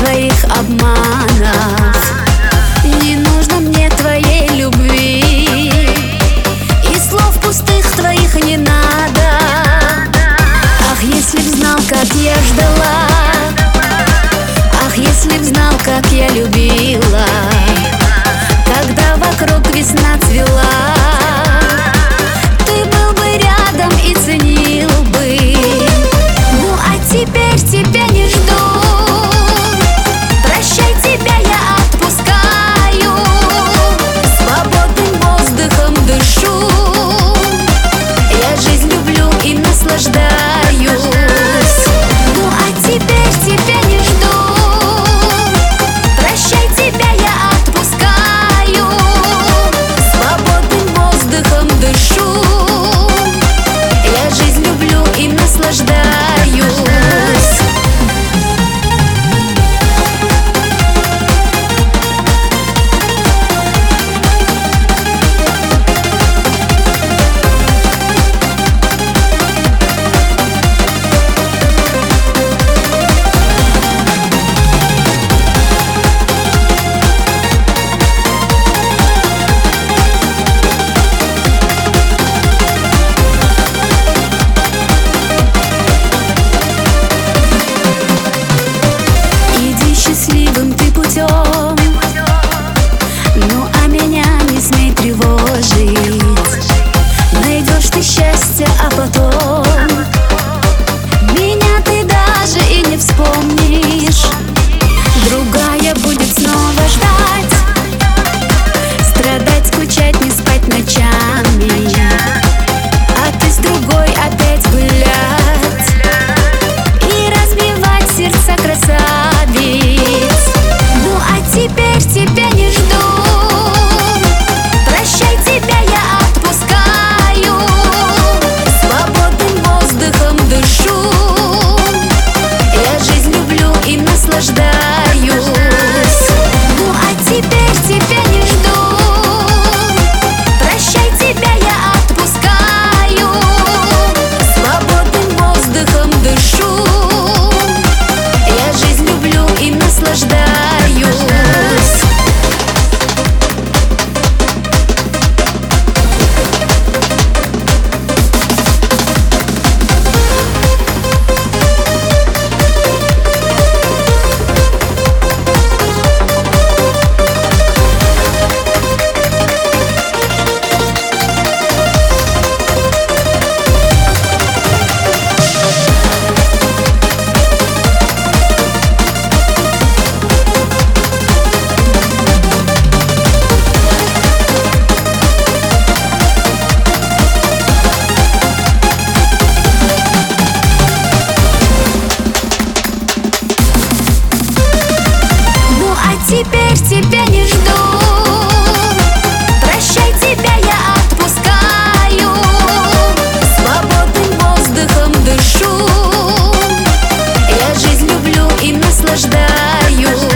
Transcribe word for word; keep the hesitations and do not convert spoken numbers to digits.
твоих обманов, не нужно мне твоей любви, и слов пустых твоих не надо. Ах, если б знал, как я ждала, ах, если б знал, как я любила, когда вокруг весна цвела, ты был бы рядом и ценил бы. Ну а теперь тебя не жду, прощай, тебя я отпускаю, свободным воздухом дышу, я жизнь люблю и наслаждаюсь. Ну а теперь тебя не жду, прощай, тебя я отпускаю, свободным воздухом дышу, я жизнь люблю и наслаждаюсь. Счастливым ты путем, ну а меня не смей тревожить. Найдешь ты счастье, а потом меня ты даже и не вспомнишь. Другая будет снова ждать, страдать, скучать, не спать ночами, а ты с другой опять гулять и разбивать сердца красавиц. Ну а теперь тебя не жду, прощай, тебя я отпускаю, свободным воздухом дышу, я жизнь люблю и наслаждаюсь. Ну а теперь тебя не жду, прощай, тебя я отпускаю, свободным воздухом дышу, я жизнь люблю и наслаждаюсь. Теперь тебя не жду, прощай, тебя я отпускаю, свободным воздухом дышу, я жизнь люблю и наслаждаюсь.